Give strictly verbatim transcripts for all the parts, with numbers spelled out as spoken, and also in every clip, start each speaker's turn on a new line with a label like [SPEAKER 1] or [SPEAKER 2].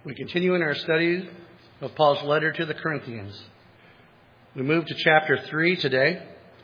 [SPEAKER 1] We continue in our study of Paul's letter to the Corinthians. We move to chapter three today.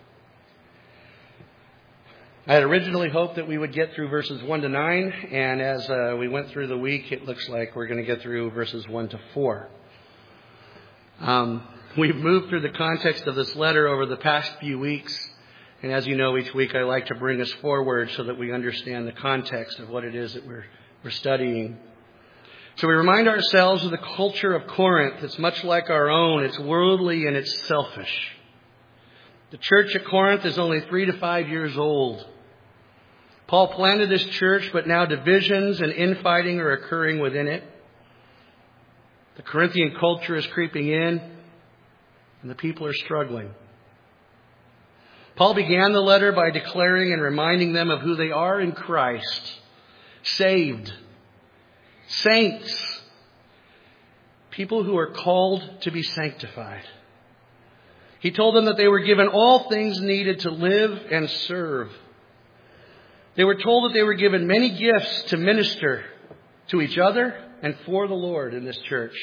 [SPEAKER 1] I had originally hoped that we would get through verses one to nine, and as uh, we went through the week, it looks like we're going to get through verses one to four. Um, we've moved through the context of this letter over the past few weeks, and as you know, each week I like to bring us forward so that we understand the context of what it is that we're, we're studying. So we remind ourselves of the culture of Corinth. It's much like our own. It's worldly and it's selfish. The church at Corinth is only three to five years old. Paul planted this church, but now divisions and infighting are occurring within it. The Corinthian culture is creeping in, and the people are struggling. Paul began the letter by declaring and reminding them of who they are in Christ. Saved. Saints, people who are called to be sanctified. He told them that they were given all things needed to live and serve. They were told that they were given many gifts to minister to each other and for the Lord in this church.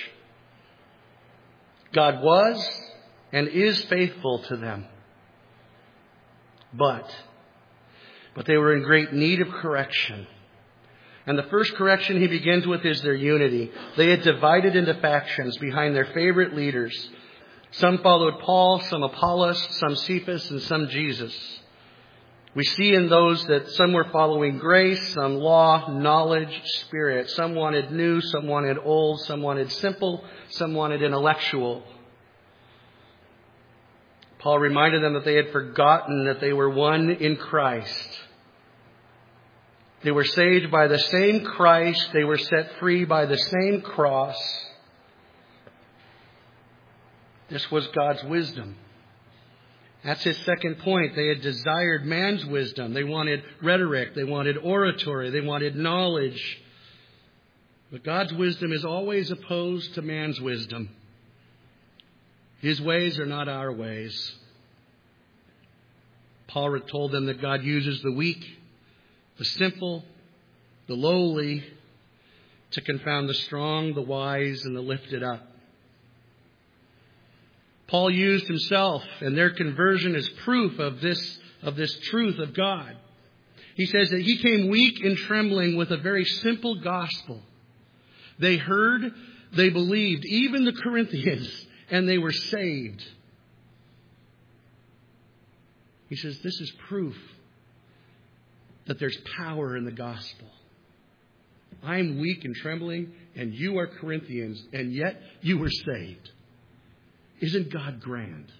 [SPEAKER 1] God was and is faithful to them. But, but they were in great need of correction. And the first correction he begins with is their unity. They had divided into factions behind their favorite leaders. Some followed Paul, some Apollos, some Cephas, and some Jesus. We see in those that some were following grace, some law, knowledge, spirit. Some wanted new, some wanted old, some wanted simple, some wanted intellectual. Paul reminded them that they had forgotten that they were one in Christ. They were saved by the same Christ. They were set free by the same cross. This was God's wisdom. That's his second point. They had desired man's wisdom. They wanted rhetoric. They wanted oratory. They wanted knowledge. But God's wisdom is always opposed to man's wisdom. His ways are not our ways. Paul told them that God uses the weak, the simple, the lowly, to confound the strong, the wise, and the lifted up. Paul used himself and their conversion as proof of this, of this truth of God. He says that he came weak and trembling with a very simple gospel. They heard, they believed, even the Corinthians, and they were saved. He says this is proof that there's power in the gospel. I'm weak and trembling, and you are Corinthians, and yet you were saved. Isn't God grand?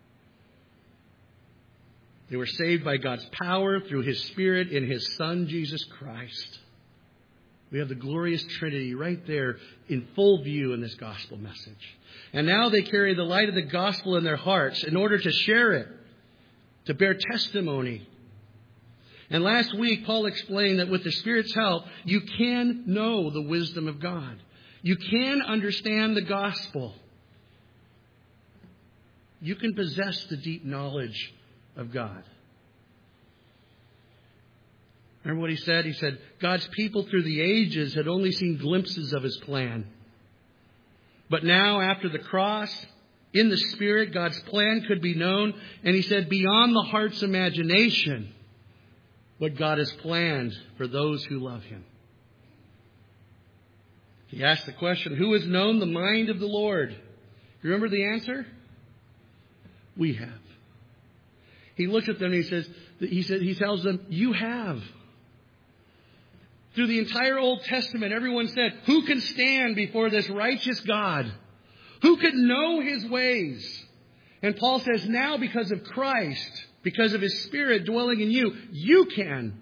[SPEAKER 1] They were saved by God's power through His Spirit in His Son, Jesus Christ. We have the glorious Trinity right there in full view in this gospel message. And now they carry the light of the gospel in their hearts in order to share it, to bear testimony. And last week, Paul explained that with the Spirit's help, you can know the wisdom of God. You can understand the gospel. You can possess the deep knowledge of God. Remember what he said? He said, God's people through the ages had only seen glimpses of His plan. But now, after the cross, in the Spirit, God's plan could be known. And he said, beyond the heart's imagination, what God has planned for those who love Him. He asked the question, who has known the mind of the Lord? You remember the answer? We have. He looks at them and he says, he said, he tells them, you have. Through the entire Old Testament, everyone said, who can stand before this righteous God? Who could know His ways? And Paul says, now because of Christ, because of His Spirit dwelling in you, you can.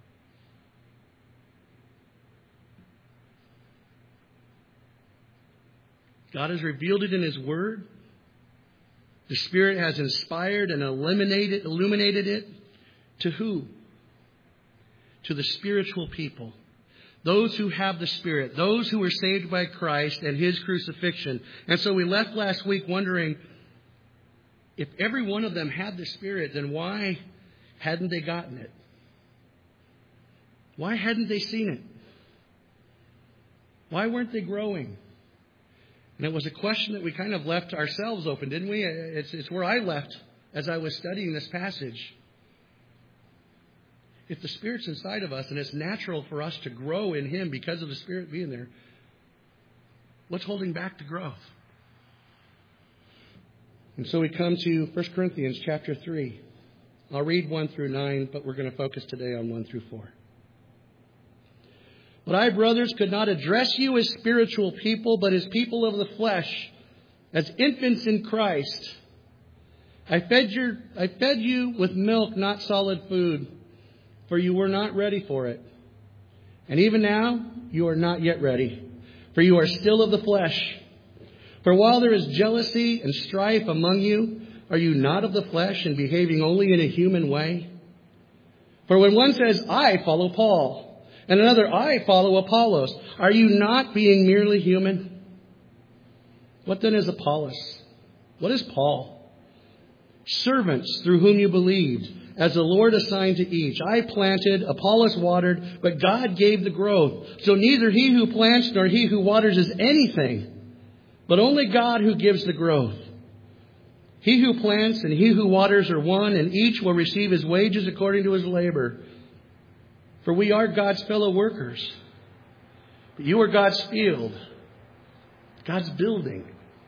[SPEAKER 1] God has revealed it in His Word. The Spirit has inspired and illuminated, illuminated it. To who? To the spiritual people. Those who have the Spirit. Those who were saved by Christ and His crucifixion. And so we left last week wondering, if every one of them had the Spirit, then why hadn't they gotten it? Why hadn't they seen it? Why weren't they growing? And it was a question that we kind of left ourselves open, didn't we? It's, it's where I left as I was studying this passage. If the Spirit's inside of us and it's natural for us to grow in Him because of the Spirit being there, what's holding back the growth? And so we come to First Corinthians chapter three. I'll read one through nine, but we're going to focus today on one through four. But I, brothers, could not address you as spiritual people, but as people of the flesh, as infants in Christ. I fed your, I fed you with milk, not solid food, for you were not ready for it. And even now, you are not yet ready, for you are still of the flesh. For while there is jealousy and strife among you, are you not of the flesh and behaving only in a human way? For when one says, I follow Paul, and another, I follow Apollos, are you not being merely human? What then is Apollos? What is Paul? Servants through whom you believed, as the Lord assigned to each. I planted, Apollos watered, but God gave the growth. So neither he who plants nor he who waters is anything, but only God who gives the growth. He who plants and he who waters are one, and each will receive his wages according to his labor. For we are God's fellow workers. But you are God's field, God's building.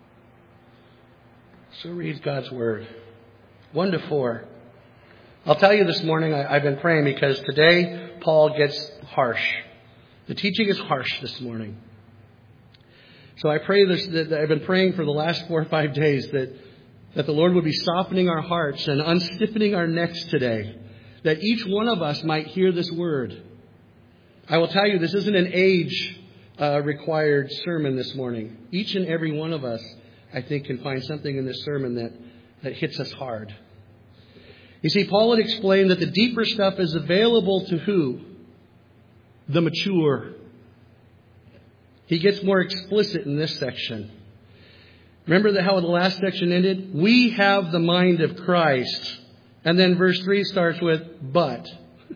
[SPEAKER 1] So read God's Word. One to four. I'll tell you this morning, I, I've been praying because today Paul gets harsh. The teaching is harsh this morning. So I pray this, that I've been praying for the last four or five days that, that the Lord would be softening our hearts and unstiffening our necks today, that each one of us might hear this word. I will tell you, this isn't an age uh, required sermon this morning. Each and every one of us, I think, can find something in this sermon that, that hits us hard. You see, Paul had explained that the deeper stuff is available to who? The mature. He gets more explicit in this section. Remember the, how the last section ended? We have the mind of Christ. And then verse three starts with, but.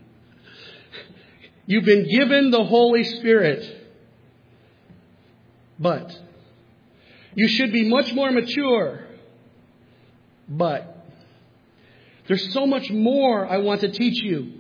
[SPEAKER 1] You've been given the Holy Spirit. But. You should be much more mature. But. There's so much more I want to teach you.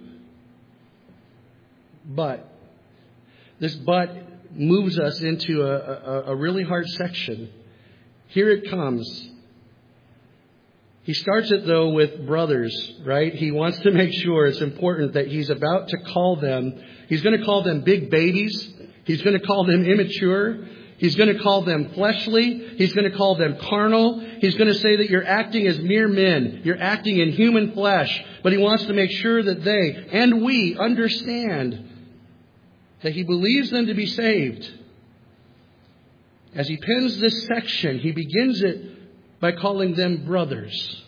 [SPEAKER 1] But. This but moves us into a, a, a really hard section. Here it comes. He starts it, though, with brothers, right? He wants to make sure it's important that he's about to call them. He's going to call them big babies. He's going to call them immature. He's going to call them fleshly. He's going to call them carnal. He's going to say that you're acting as mere men. You're acting in human flesh. But he wants to make sure that they and we understand that he believes them to be saved. As he pens this section, he begins it by calling them brothers.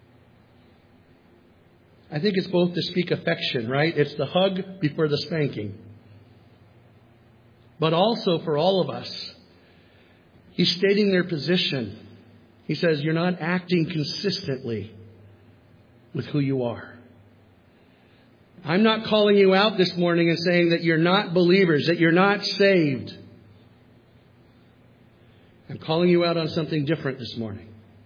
[SPEAKER 1] I think it's both to speak affection, right? It's the hug before the spanking. But also for all of us, he's stating their position. He says, you're not acting consistently with who you are. I'm not calling you out this morning and saying that you're not believers, that you're not saved. I'm calling you out on something different this morning.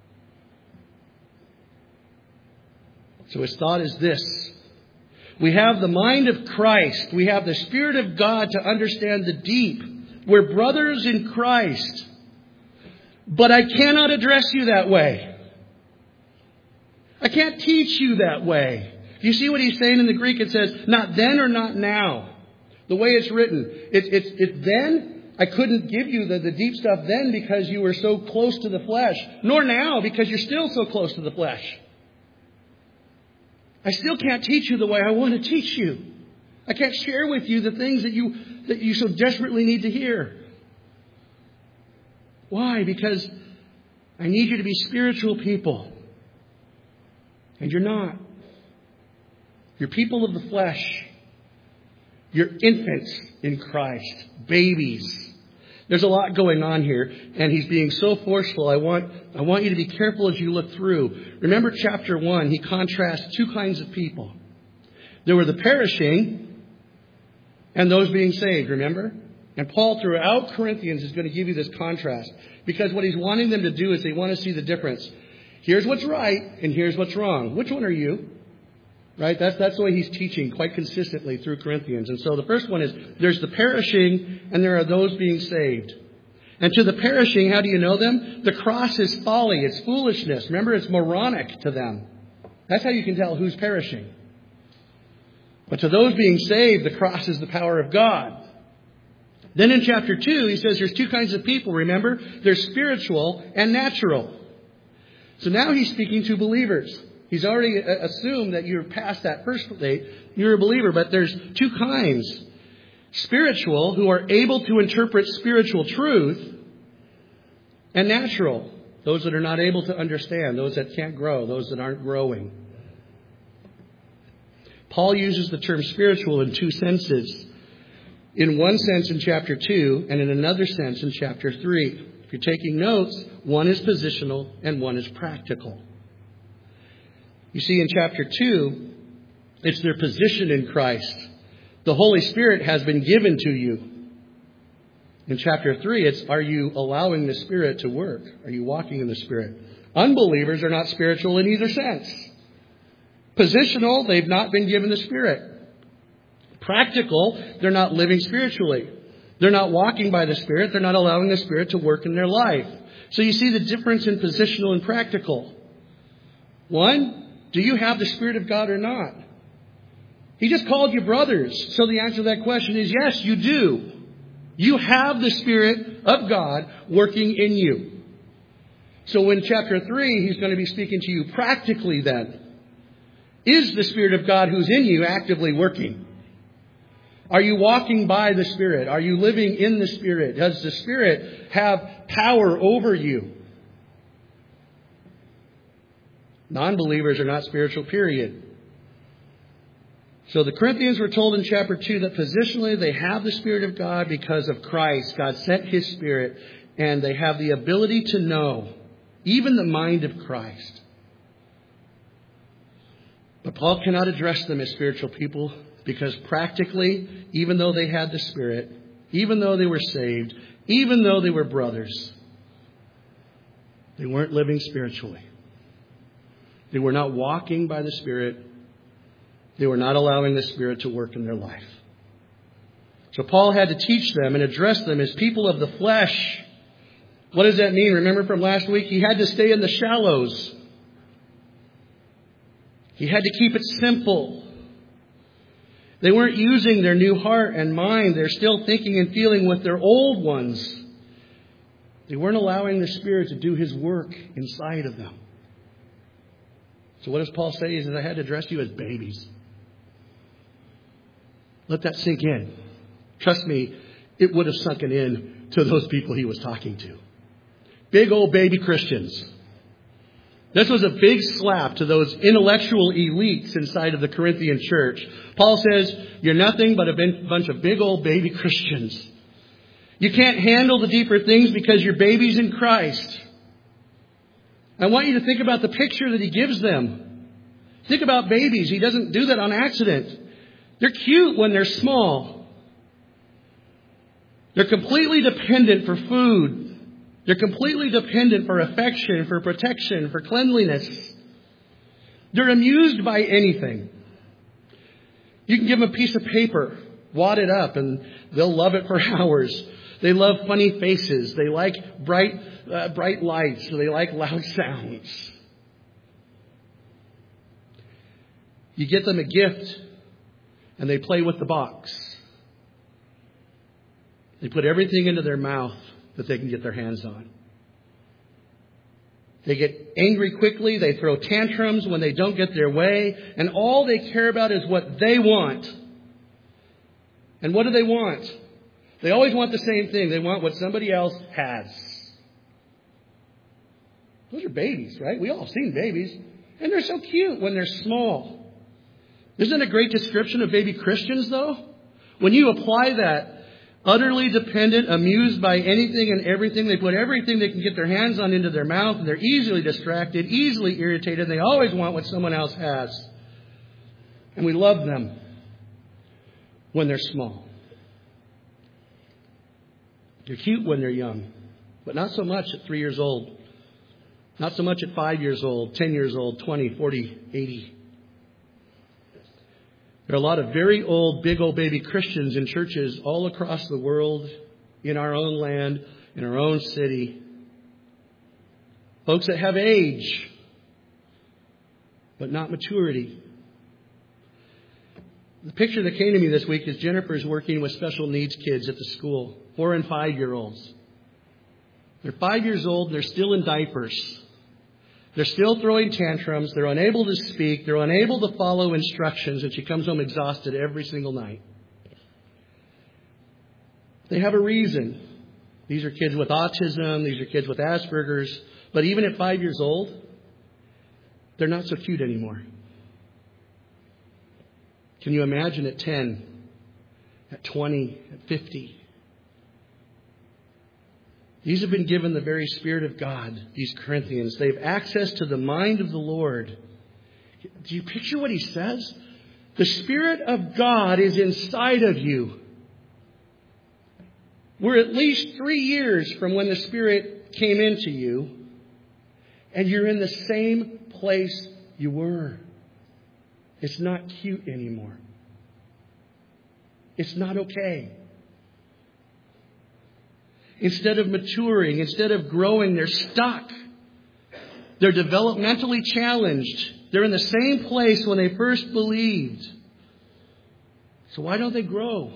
[SPEAKER 1] So his thought is this. We have the mind of Christ. We have the Spirit of God to understand the deep. We're brothers in Christ. But I cannot address you that way. I can't teach you that way. You see what he's saying in the Greek? It says, not then or not now. The way it's written. It's it's it's then. I couldn't give you the, the deep stuff then because you were so close to the flesh. Nor now because you're still so close to the flesh. I still can't teach you the way I want to teach you. I can't share with you the things that you that you so desperately need to hear. Why? Because I need you to be spiritual people. And you're not. You're people of the flesh. You're infants in Christ. Babies. There's a lot going on here. And he's being so forceful. I want, I want you to be careful as you look through. Remember chapter one. He contrasts two kinds of people. There were the perishing and those being saved. Remember? And Paul, throughout Corinthians, is going to give you this contrast. Because what he's wanting them to do is they want to see the difference. Here's what's right, and here's what's wrong. Which one are you? Right? That's, that's the way he's teaching quite consistently through Corinthians. And so the first one is, there's the perishing, and there are those being saved. And to the perishing, how do you know them? The cross is folly. It's foolishness. Remember, it's moronic to them. That's how you can tell who's perishing. But to those being saved, the cross is the power of God. Then in chapter two, he says there's two kinds of people, remember? There's spiritual and natural. So now he's speaking to believers. He's already assumed that you're past that first state. You're a believer, but there's two kinds. Spiritual, who are able to interpret spiritual truth, and natural, those that are not able to understand, those that can't grow, those that aren't growing. Paul uses the term spiritual in two senses. In one sense in chapter two, and in another sense in chapter three. If you're taking notes, one is positional and one is practical. You see, in chapter two, it's their position in Christ. The Holy Spirit has been given to you. In chapter three, it's, are you allowing the Spirit to work? Are you walking in the Spirit? Unbelievers are not spiritual in either sense. Positional, they've not been given the Spirit. Practical, they're not living spiritually. They're not walking by the Spirit. They're not allowing the Spirit to work in their life. So you see the difference in positional and practical. One, do you have the Spirit of God or not? He just called you brothers. So the answer to that question is yes, you do. You have the Spirit of God working in you. So in chapter three, he's going to be speaking to you practically then. Is the Spirit of God who's in you actively working? Are you walking by the Spirit? Are you living in the Spirit? Does the Spirit have power over you? Non-believers are not spiritual, period. So the Corinthians were told in chapter two that positionally they have the Spirit of God because of Christ. God sent His Spirit, and they have the ability to know even the mind of Christ. But Paul cannot address them as spiritual people because practically, even though they had the Spirit, even though they were saved, even though they were brothers, they weren't living spiritually. They were not walking by the Spirit. They were not allowing the Spirit to work in their life. So Paul had to teach them and address them as people of the flesh. What does that mean? Remember from last week? He had to stay in the shallows. He had to keep it simple. They weren't using their new heart and mind. They're still thinking and feeling with their old ones. They weren't allowing the Spirit to do His work inside of them. So what does Paul say? He says, I had to address you as babies. Let that sink in. Trust me, it would have sunken in to those people he was talking to. Big old baby Christians. This was a big slap to those intellectual elites inside of the Corinthian church. Paul says, you're nothing but a bunch of big old baby Christians. You can't handle the deeper things because you're babies in Christ. I want you to think about the picture that he gives them. Think about babies. He doesn't do that on accident. They're cute when they're small. They're completely dependent for food. They're completely dependent for affection, for protection, for cleanliness. They're amused by anything. You can give them a piece of paper, wad it up, and they'll love it for hours. They love funny faces. They like bright, uh, bright lights. They like loud sounds. You get them a gift, and they play with the box. They put everything into their mouth that they can get their hands on. They get angry quickly. They throw tantrums when they don't get their way. And all they care about is what they want. And what do they want? They always want the same thing. They want what somebody else has. Those are babies, right? We all have seen babies. And they're so cute when they're small. Isn't it a great description of baby Christians, though? When you apply that, utterly dependent, amused by anything and everything. They put everything they can get their hands on into their mouth. And they're easily distracted, easily irritated. They always want what someone else has. And we love them when they're small. They're cute when they're young, but not so much at three years old. Not so much at five years old, ten years old, twenty, forty, eighty. There are a lot of very old, big old baby Christians in churches all across the world, in our own land, in our own city. Folks that have age, but not maturity. The picture that came to me this week is Jennifer's working with special needs kids at the school, four and five-year-olds. They're five years old. They're still in diapers. They're still throwing tantrums. They're unable to speak. They're unable to follow instructions, and she comes home exhausted every single night. They have a reason. These are kids with autism. These are kids with Asperger's. But even at five years old, they're not so cute anymore. Can you imagine at ten, at twenty, at fifty? These have been given the very Spirit of God, these Corinthians. They have access to the mind of the Lord. Do you picture what he says? The Spirit of God is inside of you. We're at least three years from when the Spirit came into you, and you're in the same place you were. It's not cute anymore. It's not okay. Instead of maturing, instead of growing, they're stuck. They're developmentally challenged. They're in the same place when they first believed. So why don't they grow?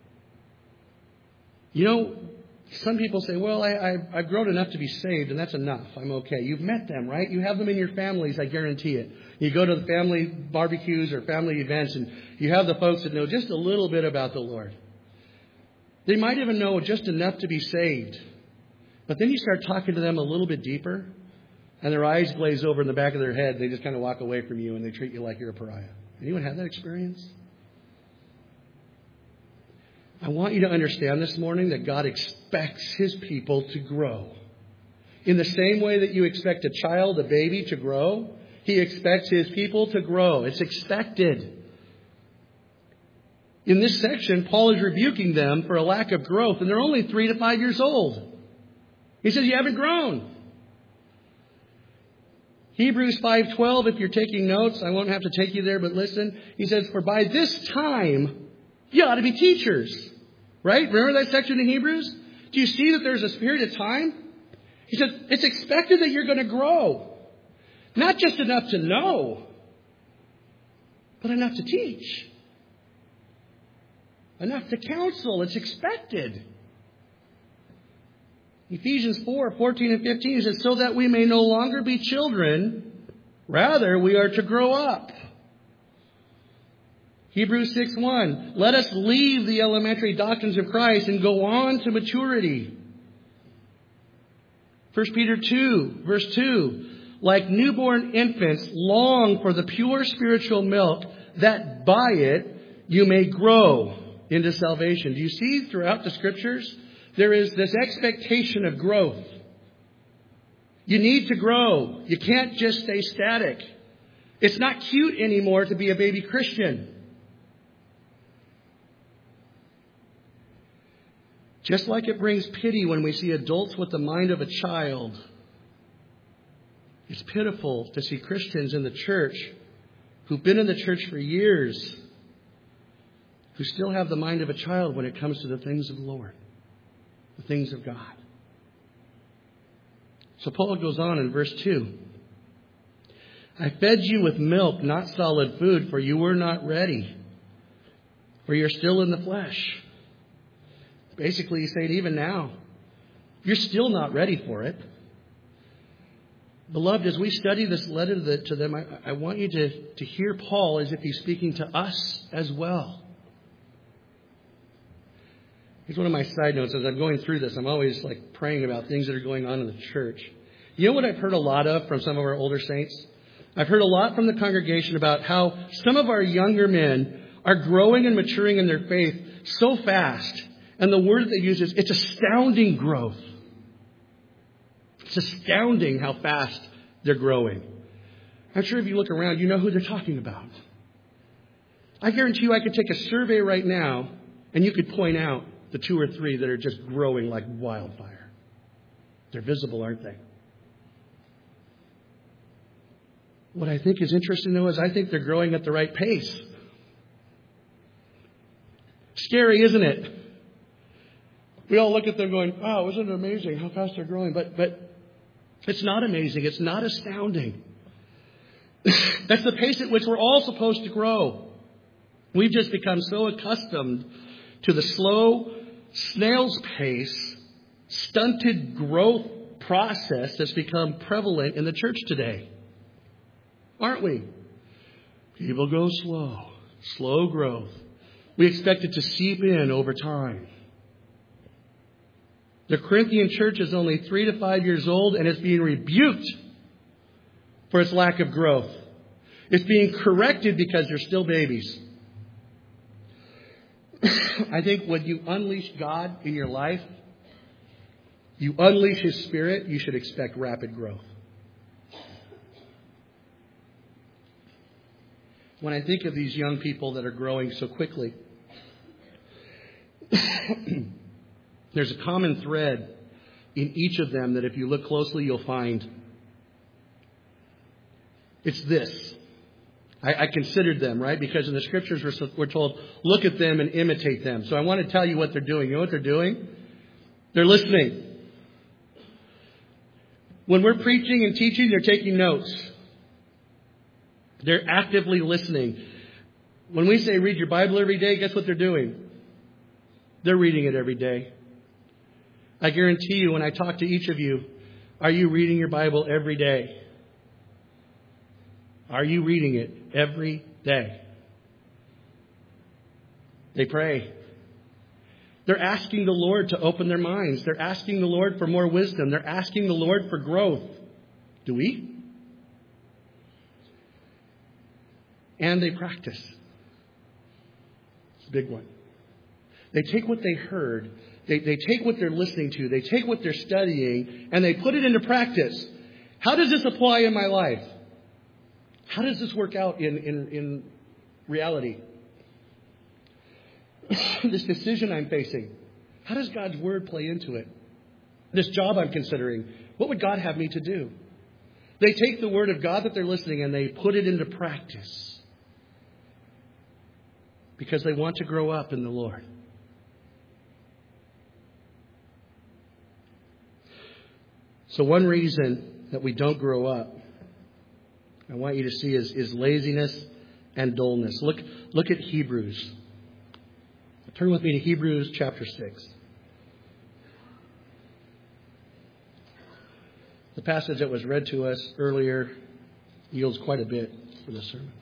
[SPEAKER 1] You know, some people say, well, I, I, I've grown enough to be saved, and that's enough. I'm okay. You've met them, right? You have them in your families, I guarantee it. You go to the family barbecues or family events, and you have the folks that know just a little bit about the Lord. They might even know just enough to be saved. But then you start talking to them a little bit deeper, and their eyes glaze over in the back of their head. They just kind of walk away from you, and they treat you like you're a pariah. Anyone have that experience? I want you to understand this morning that God expects His people to grow. In the same way that you expect a child, a baby, to grow, He expects His people to grow. It's expected. In this section, Paul is rebuking them for a lack of growth, and they're only three to five years old. He says, you haven't grown. Hebrews five twelve, if you're taking notes, I won't have to take you there, but listen. He says, for by this time, you ought to be teachers. Right? Remember that section in Hebrews? Do you see that there's a period of time? He says, it's expected that you're going to grow. Not just enough to know, but enough to teach. Enough to counsel. It's expected. Ephesians four fourteen and fifteen, he says, so that we may no longer be children, rather we are to grow up. Hebrews six one, let us leave the elementary doctrines of Christ and go on to maturity. First Peter two, verse two, like newborn infants, long for the pure spiritual milk, that by it you may grow into salvation. Do you see throughout the Scriptures, there is this expectation of growth. You need to grow. You can't just stay static. It's not cute anymore to be a baby Christian. Just like it brings pity when we see adults with the mind of a child, it's pitiful to see Christians in the church who've been in the church for years who still have the mind of a child when it comes to the things of the Lord, the things of God. So Paul goes on in verse two. I fed you with milk, not solid food, for you were not ready, for you're still in the flesh. Basically, he's saying even now, you're still not ready for it. Beloved, as we study this letter to, the, to them, I, I want you to, to hear Paul as if he's speaking to us as well. Here's one of my side notes. As I'm going through this, I'm always like praying about things that are going on in the church. You know what I've heard a lot of from some of our older saints? I've heard a lot from the congregation about how some of our younger men are growing and maturing in their faith so fast. And the word that they use is, it's astounding growth. It's astounding how fast they're growing. I'm sure if you look around, you know who they're talking about. I guarantee you I could take a survey right now, and you could point out the two or three that are just growing like wildfire. They're visible, aren't they? What I think is interesting, though, is I think they're growing at the right pace. Scary, isn't it? We all look at them going, wow, isn't it amazing how fast they're growing? But but it's not amazing. It's not astounding. That's the pace at which we're all supposed to grow. We've just become so accustomed to the slow, snail's pace, stunted growth process that's become prevalent in the church today. Aren't we? People go slow, slow growth. We expect it to seep in over time. The Corinthian church is only three to five years old, and it's being rebuked for its lack of growth. It's being corrected because they're still babies. I think when you unleash God in your life, you unleash His Spirit, you should expect rapid growth. When I think of these young people that are growing so quickly, there's a common thread in each of them that if you look closely, you'll find. It's this. I, I considered them, right? Because in the scriptures we're, we're told, look at them and imitate them. So I want to tell you what they're doing. You know what they're doing? They're listening. When we're preaching and teaching, they're taking notes. They're actively listening. When we say read your Bible every day, guess what they're doing? They're reading it every day. I guarantee you, when I talk to each of you, are you reading your Bible every day? Are you reading it every day? They pray. They're asking the Lord to open their minds. They're asking the Lord for more wisdom. They're asking the Lord for growth. Do we? And they practice. It's a big one. They take what they heard. They, they take what they're listening to. They take what they're studying, and they put it into practice. How does this apply in my life? How does this work out in, in, in reality? This decision I'm facing, how does God's Word play into it? This job I'm considering, what would God have me to do? They take the Word of God that they're listening and they put it into practice because they want to grow up in the Lord. So one reason that we don't grow up, I want you to see, is, is laziness and dullness. Look, look at Hebrews. Turn with me to Hebrews chapter six. The passage that was read to us earlier yields quite a bit for this sermon.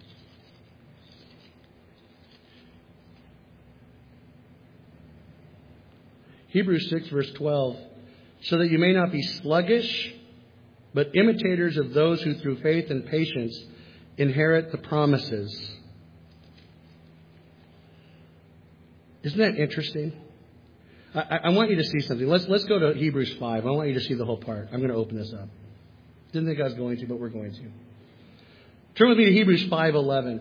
[SPEAKER 1] Hebrews six, verse twelve. So that you may not be sluggish, but imitators of those who through faith and patience inherit the promises. Isn't that interesting? I, I want you to see something. Let's let's go to Hebrews five. I want you to see the whole part. I'm going to open this up. Didn't think I was going to, but we're going to. Turn with me to Hebrews five eleven.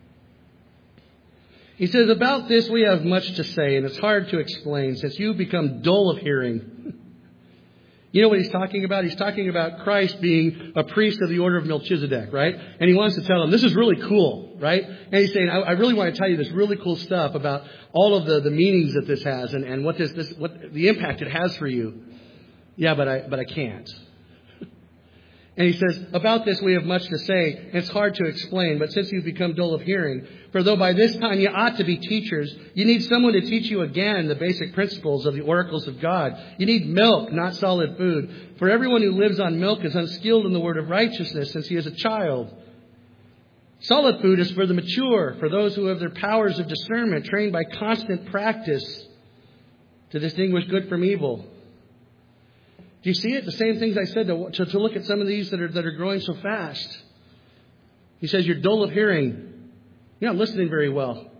[SPEAKER 1] He says, about this we have much to say, and it's hard to explain since you've become dull of hearing. You know what he's talking about? He's talking about Christ being a priest of the order of Melchizedek, right? And he wants to tell them, this is really cool, right? And he's saying, I, I really want to tell you this really cool stuff about all of the, the meanings that this has and, and what this, this what the impact it has for you. Yeah, but I but I can't. And he says, about this we have much to say. It's hard to explain, but since you've become dull of hearing, for though by this time you ought to be teachers, you need someone to teach you again the basic principles of the oracles of God. You need milk, not solid food. For everyone who lives on milk is unskilled in the word of righteousness, since he is a child. Solid food is for the mature, for those who have their powers of discernment trained by constant practice to distinguish good from evil. Do you see it? The same things I said to, to, to look at some of these that are that are growing so fast. He says you're dull of hearing. You're not listening very well.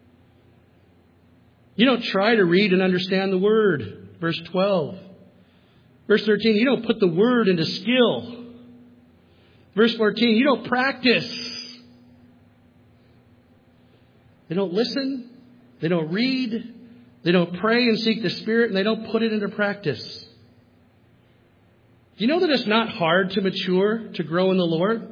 [SPEAKER 1] You don't try to read and understand the Word. Verse twelve. Verse thirteen, you don't put the Word into skill. Verse fourteen, you don't practice. They don't listen. They don't read. They don't pray and seek the Spirit, and they don't put it into practice. Do you know that it's not hard to mature, to grow in the Lord?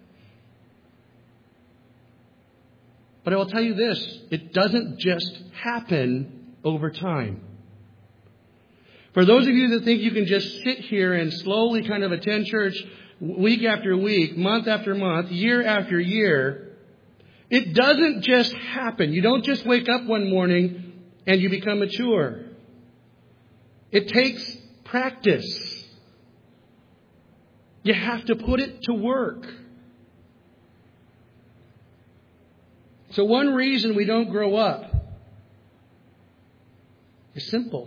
[SPEAKER 1] But I will tell you this, it doesn't just happen over time. For those of you that think you can just sit here and slowly kind of attend church week after week, month after month, year after year, it doesn't just happen. You don't just wake up one morning and you become mature. It takes practice. You have to put it to work. So one reason we don't grow up is simple.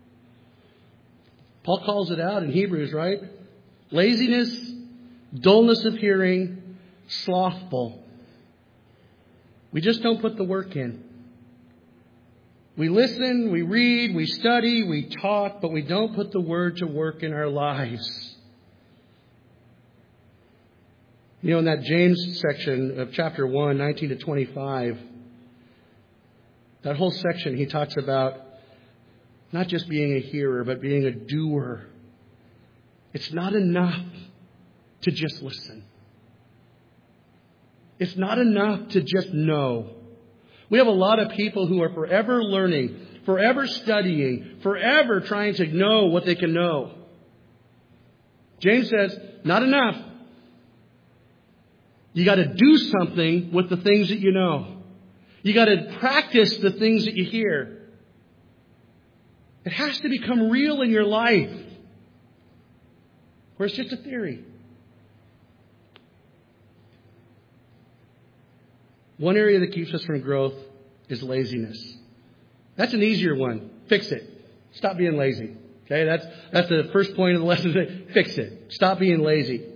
[SPEAKER 1] Paul calls it out in Hebrews, right? Laziness, dullness of hearing, slothful. We just don't put the work in. We listen, we read, we study, we talk, but we don't put the Word to work in our lives. You know, in that James section of chapter one, nineteen to twenty-five, that whole section, he talks about not just being a hearer, but being a doer. It's not enough to just listen. It's not enough to just know. We have a lot of people who are forever learning, forever studying, forever trying to know what they can know. James says, not enough. You got to do something with the things that you know. You got to practice the things that you hear. It has to become real in your life, or it's just a theory. One area that keeps us from growth is laziness. That's an easier one. Fix it. Stop being lazy. Okay, that's that's the first point of the lesson. Fix it. Stop being lazy.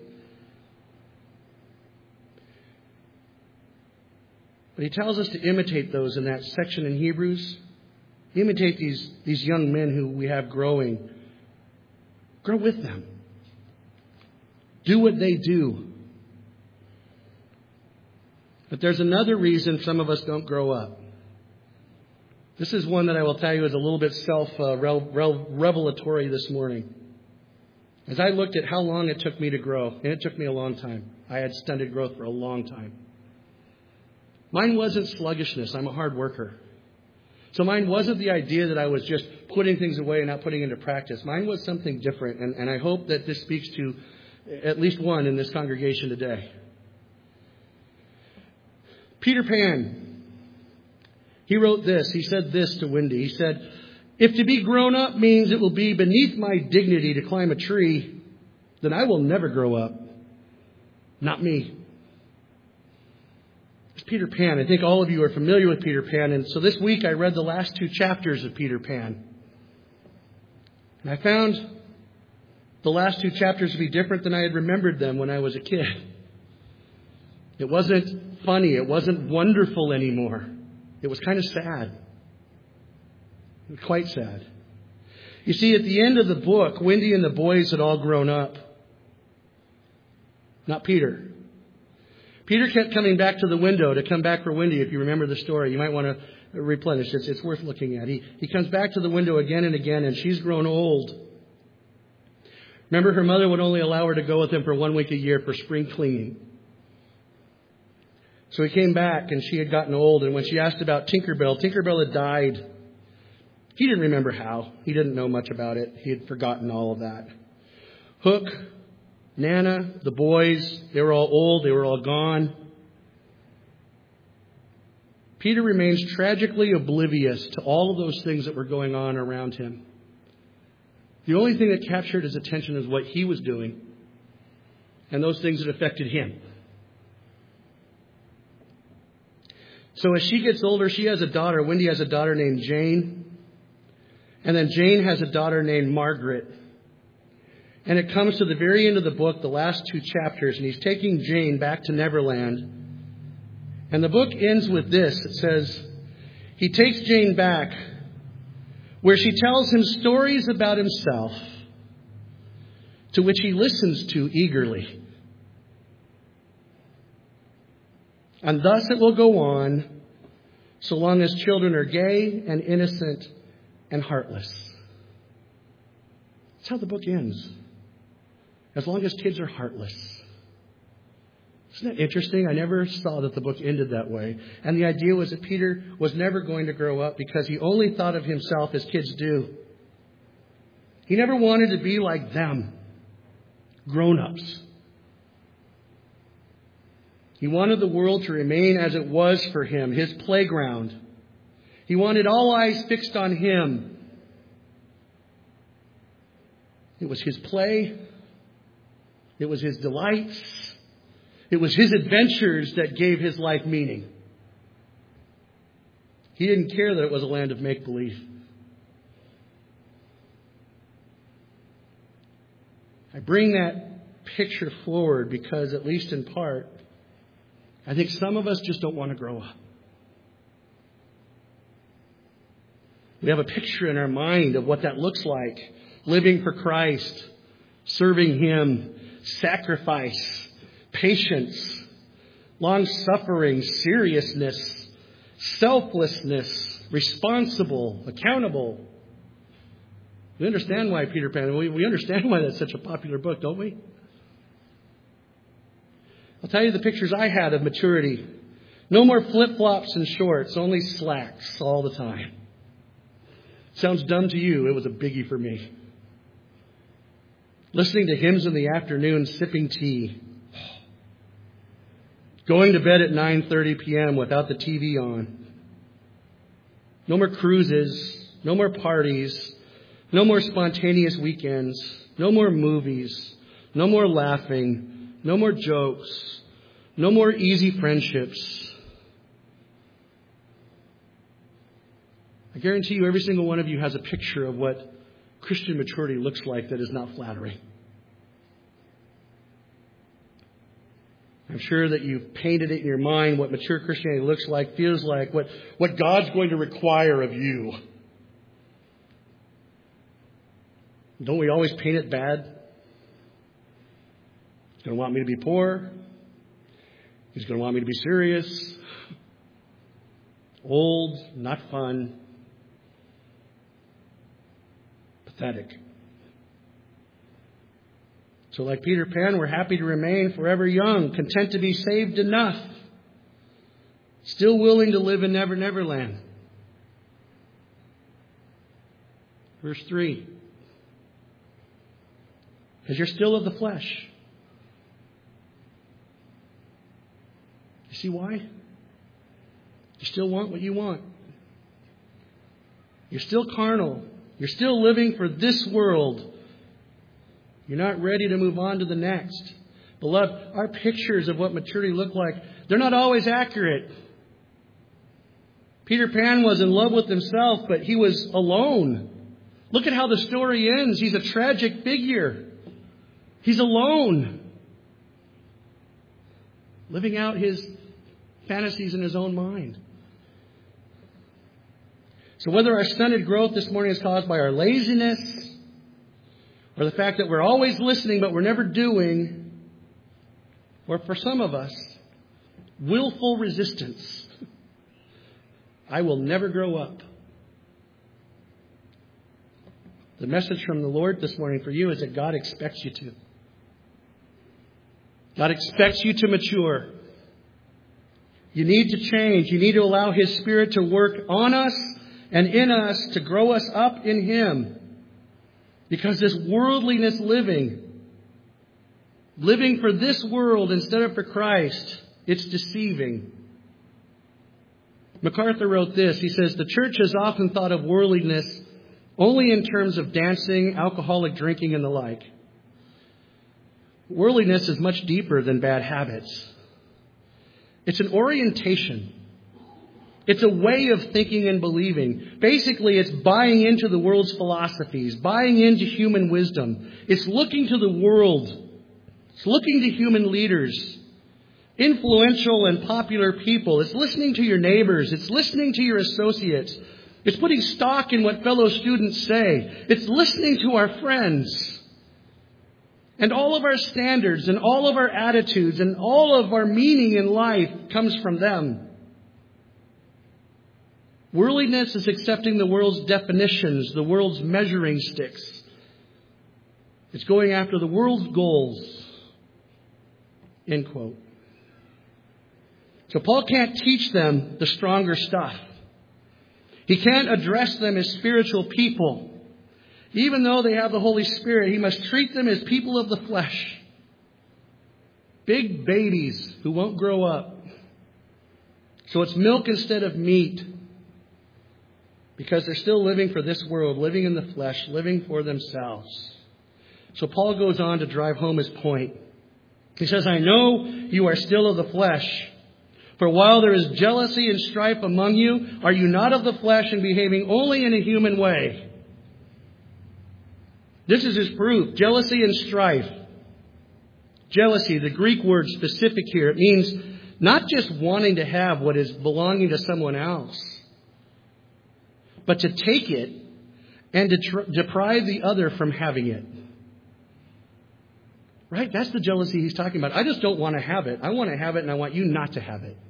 [SPEAKER 1] But he tells us to imitate those in that section in Hebrews. Imitate these, these young men who we have growing. Grow with them. Do what they do. But there's another reason some of us don't grow up. This is one that I will tell you is a little bit self-revelatory this morning. As I looked at how long it took me to grow, and it took me a long time. I had stunted growth for a long time. Mine wasn't sluggishness. I'm a hard worker. So mine wasn't the idea that I was just putting things away and not putting into practice. Mine was something different. And, and I hope that this speaks to at least one in this congregation today. Peter Pan, he wrote this. He said this to Wendy. He said, if to be grown up means it will be beneath my dignity to climb a tree, then I will never grow up. Not me. It's Peter Pan. I think all of you are familiar with Peter Pan. And so this week I read the last two chapters of Peter Pan. And I found the last two chapters to be different than I had remembered them when I was a kid. It wasn't funny. It wasn't wonderful anymore. It was kind of sad. Quite sad. You see, at the end of the book, Wendy and the boys had all grown up. Not Peter. Peter kept coming back to the window to come back for Wendy. If you remember the story, you might want to replenish. It's, it's worth looking at. He, he comes back to the window again and again, and she's grown old. Remember, her mother would only allow her to go with him for one week a year for spring cleaning. So he came back, and she had gotten old. And when she asked about Tinkerbell, Tinkerbell had died. He didn't remember how. He didn't know much about it. He had forgotten all of that. Hook, Nana, the boys, they were all old. They were all gone. Peter remains tragically oblivious to all of those things that were going on around him. The only thing that captured his attention is what he was doing and those things that affected him. So as she gets older, she has a daughter. Wendy has a daughter named Jane. And then Jane has a daughter named Margaret. And it comes to the very end of the book, the last two chapters, and he's taking Jane back to Neverland. And the book ends with this. It says, he takes Jane back, where she tells him stories about himself, to which he listens to eagerly. And thus it will go on, so long as children are gay and innocent and heartless. That's how the book ends. As long as kids are heartless. Isn't that interesting? I never saw that the book ended that way. And the idea was that Peter was never going to grow up because he only thought of himself as kids do. He never wanted to be like them, grown-ups. He wanted the world to remain as it was for him, his playground. He wanted all eyes fixed on him. It was his play. It was his delights. It was his adventures that gave his life meaning. He didn't care that it was a land of make-believe. I bring that picture forward because, at least in part, I think some of us just don't want to grow up. We have a picture in our mind of what that looks like. Living for Christ, serving Him, sacrifice, patience, long-suffering, seriousness, selflessness, responsible, accountable. We understand why Peter Pan, we, we understand why that's such a popular book, don't we? I'll tell you the pictures I had of maturity. No more flip-flops and shorts, only slacks all the time. Sounds dumb to you. It was a biggie for me. Listening to hymns in the afternoon, sipping tea. Going to bed at nine thirty p.m. without the T V on. No more cruises. No more parties. No more spontaneous weekends. No more movies. No more laughing. No more jokes. No more easy friendships. I guarantee you every single one of you has a picture of what Christian maturity looks like that is not flattering. I'm sure that you've painted it in your mind what mature Christianity looks like, feels like, what, what God's going to require of you. Don't we always paint it bad? He's going to want me to be poor. He's going to want me to be serious. Old, not fun. Pathetic. So like Peter Pan, we're happy to remain forever young, content to be saved enough, still willing to live in Never Never Land. Verse three. Because you're still of the flesh. You see why? You still want what you want. You're still carnal. You're still living for this world. You're not ready to move on to the next. Beloved, our pictures of what maturity look like, they're not always accurate. Peter Pan was in love with himself, but he was alone. Look at how the story ends. He's a tragic figure. He's alone. Living out his fantasies in his own mind. So whether our stunted growth this morning is caused by our laziness or the fact that we're always listening but we're never doing, or for some of us, willful resistance, I will never grow up. The message from the Lord this morning for you is that God expects you to. God expects you to mature. You need to change. You need to allow His Spirit to work on us and in us to grow us up in Him. Because this worldliness living, living for this world instead of for Christ, it's deceiving. MacArthur wrote this. He says, the church has often thought of worldliness only in terms of dancing, alcoholic drinking, and the like. Worldliness is much deeper than bad habits. It's an orientation. It's a way of thinking and believing. Basically, it's buying into the world's philosophies, buying into human wisdom. It's looking to the world. It's looking to human leaders, influential and popular people. It's listening to your neighbors. It's listening to your associates. It's putting stock in what fellow students say. It's listening to our friends. And all of our standards and all of our attitudes and all of our meaning in life comes from them. Worldliness is accepting the world's definitions, the world's measuring sticks. It's going after the world's goals. End quote. So Paul can't teach them the stronger stuff. He can't address them as spiritual people. Even though they have the Holy Spirit, he must treat them as people of the flesh. Big babies who won't grow up. So it's milk instead of meat. Because they're still living for this world, living in the flesh, living for themselves. So Paul goes on to drive home his point. He says, I know you are still of the flesh. For while there is jealousy and strife among you, are you not of the flesh and behaving only in a human way? This is his proof. Jealousy and strife. Jealousy, the Greek word specific here, it means not just wanting to have what is belonging to someone else, but to take it and to tr- deprive the other from having it. Right? That's the jealousy he's talking about. I just don't want to have it. I want to have it and I want you not to have it.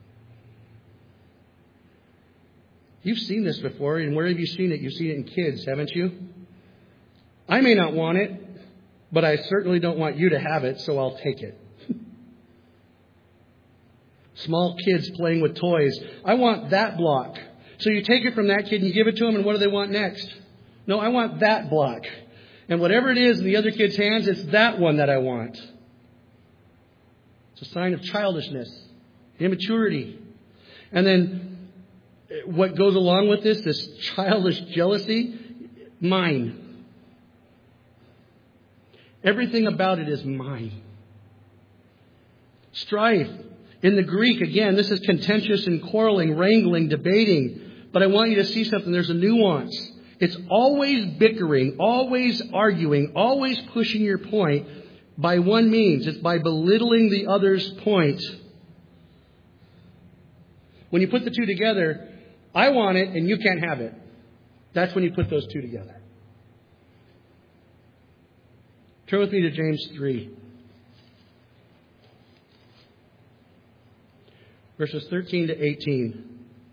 [SPEAKER 1] You've seen this before, and where have you seen it? You've seen it in kids, haven't you? I may not want it, but I certainly don't want you to have it, so I'll take it. Small kids playing with toys. I want that block. So you take it from that kid and you give it to them, and what do they want next? No, I want that block. And whatever it is in the other kid's hands, it's that one that I want. It's a sign of childishness, immaturity. And then what goes along with this, this childish jealousy, mine. Everything about it is mine. Strife. In the Greek, again, this is contentious and quarreling, wrangling, debating. But I want you to see something. There's a nuance. It's always bickering, always arguing, always pushing your point by one means. It's by belittling the other's point. When you put the two together, I want it and you can't have it. That's when you put those two together. Turn with me to James three. Verses thirteen to eighteen.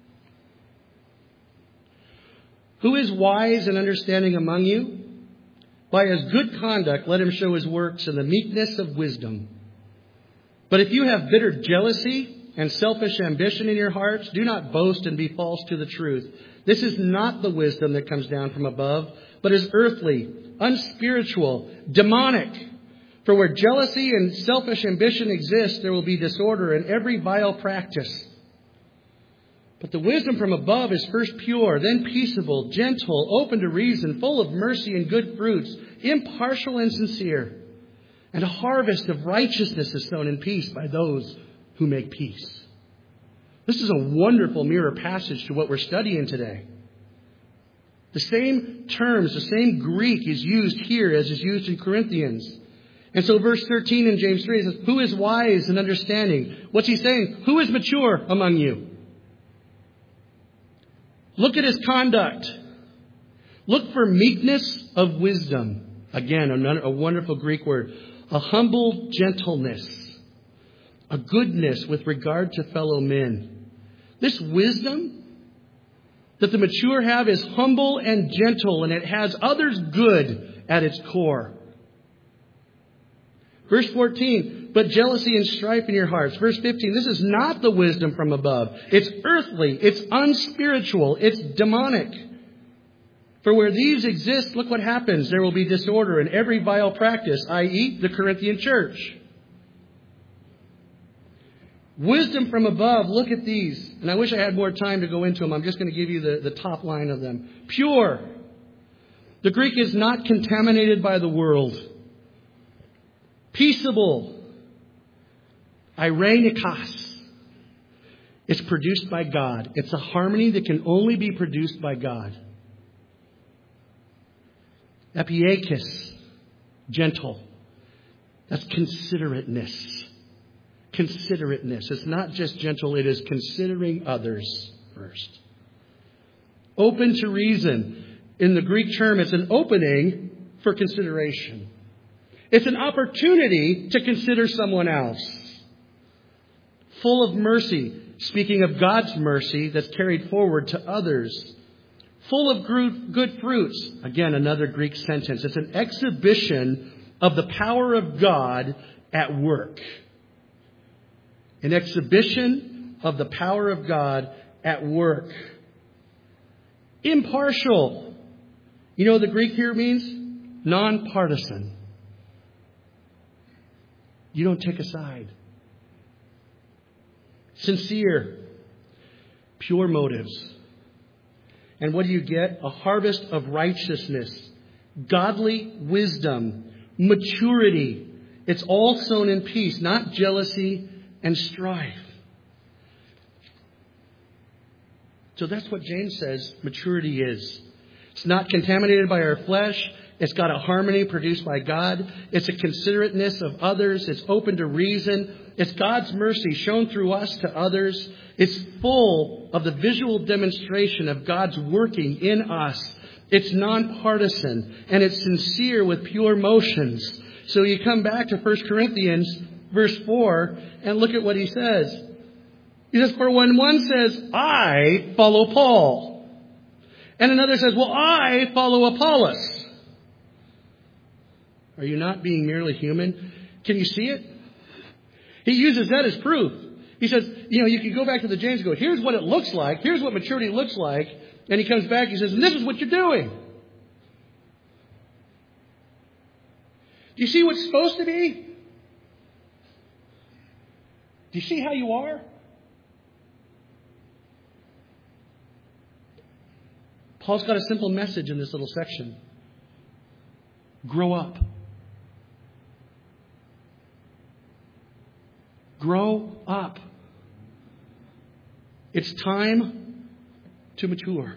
[SPEAKER 1] Who is wise and understanding among you? By his good conduct, let him show his works in the meekness of wisdom. But if you have bitter jealousy and selfish ambition in your hearts, do not boast and be false to the truth. This is not the wisdom that comes down from above, but is earthly, unspiritual, demonic. For where jealousy and selfish ambition exist, there will be disorder and every vile practice. But the wisdom from above is first pure, then peaceable, gentle, open to reason, full of mercy and good fruits, impartial and sincere. And a harvest of righteousness is sown in peace by those who make peace. This is a wonderful mirror passage to what we're studying today. The same terms, the same Greek is used here as is used in Corinthians. And so verse thirteen in James three says, who is wise and understanding? What's he saying? Who is mature among you? Look at his conduct. Look for meekness of wisdom. Again, a wonderful Greek word. A humble gentleness. A goodness with regard to fellow men. This wisdom that the mature have is humble and gentle, and it has others good at its core. Verse fourteen, but jealousy and strife in your hearts. Verse fifteen, this is not the wisdom from above. It's earthly, it's unspiritual, it's demonic. For where these exist, look what happens. There will be disorder in every vile practice, that is the Corinthian church. Wisdom from above, look at these. And I wish I had more time to go into them. I'm just going to give you the, the top line of them. Pure. The Greek is not contaminated by the world. Peaceable. Irenikos. It's produced by God. It's a harmony that can only be produced by God. Epiakis. Gentle. That's considerateness. Considerateness. It's not just gentle, it is considering others first. Open to reason. In the Greek term, it's an opening for consideration. It's an opportunity to consider someone else. Full of mercy. speaking of God's mercy that's carried forward to others. Full of good fruits. Again, another Greek sentence. It's an exhibition of the power of God at work. An exhibition of the power of God at work. Impartial. You know what the Greek here means? Non-partisan. You don't take a side. Sincere. Pure motives. And what do you get? A harvest of righteousness, godly wisdom, maturity. It's all sown in peace, not jealousy and strife. So that's what James says maturity is. It's not contaminated by our flesh. It's got a harmony produced by God. It's a considerateness of others. It's open to reason. It's God's mercy shown through us to others. It's full of the visual demonstration of God's working in us. It's nonpartisan, and it's sincere with pure motions. So you come back to First Corinthians, verse four, and look at what he says. He says, for when one says, I follow Paul, and another says, well, I follow Apollos. Are you not being merely human? Can you see it? He uses that as proof. He says, you know, you can go back to the James and go, here's what it looks like. Here's what maturity looks like. And he comes back, he says, and this is what you're doing. Do you see what's supposed to be? Do you see how you are? Paul's got a simple message in this little section. Grow up. Grow up. It's time to mature.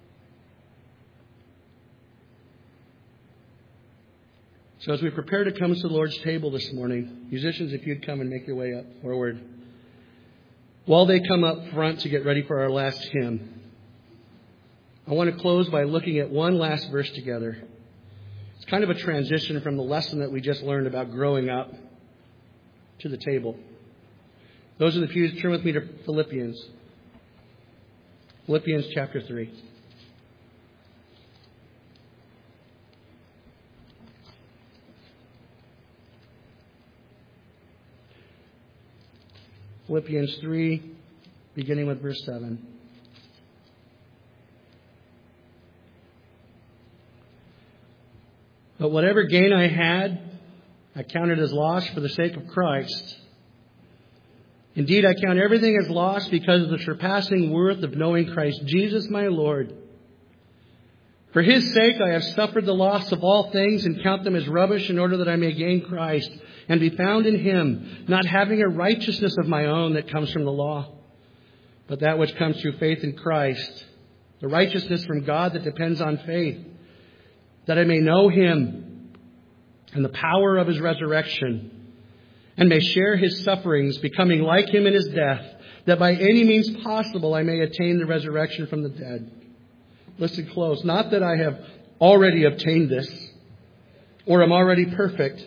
[SPEAKER 1] So as we prepare to come to the Lord's table this morning, musicians, if you'd come and make your way up forward. While they come up front to get ready for our last hymn, I want to close by looking at one last verse together. It's kind of a transition from the lesson that we just learned about growing up to the table. Those are the pews. Turn with me to Philippians. Philippians chapter three. Philippians three, beginning with verse seven. But whatever gain I had, I counted as loss for the sake of Christ. Indeed, I count everything as loss because of the surpassing worth of knowing Christ Jesus my Lord. For His sake I have suffered the loss of all things and count them as rubbish in order that I may gain Christ and be found in Him, not having a righteousness of my own that comes from the law, but that which comes through faith in Christ, the righteousness from God that depends on faith, that I may know Him and the power of His resurrection, and may share His sufferings, becoming like Him in His death, that by any means possible I may attain the resurrection from the dead. Listen close. Not that I have already obtained this, or am already perfect,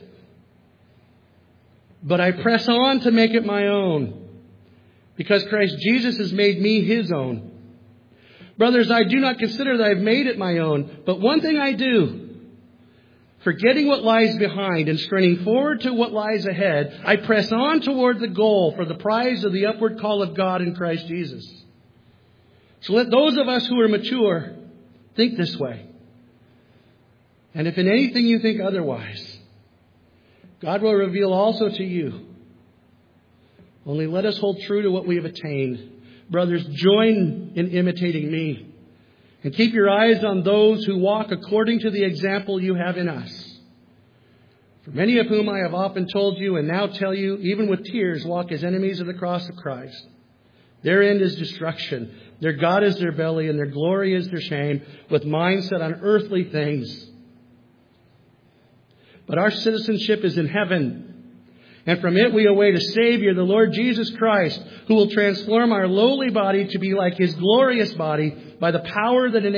[SPEAKER 1] but I press on to make it my own, because Christ Jesus has made me His own. Brothers, I do not consider that I have made it my own, but one thing I do, forgetting what lies behind and straining forward to what lies ahead, I press on toward the goal for the prize of the upward call of God in Christ Jesus. So let those of us who are mature think this way. And if in anything you think otherwise, God will reveal also to you. Only let us hold true to what we have attained. Brothers, join in imitating me. And keep your eyes on those who walk according to the example you have in us. For many of whom I have often told you and now tell you, even with tears, walk as enemies of the cross of Christ. Their end is destruction. Their God is their belly, and their glory is their shame, with minds set on earthly things. But our citizenship is in heaven, and from it we await a Savior, the Lord Jesus Christ, who will transform our lowly body to be like His glorious body by the power that enables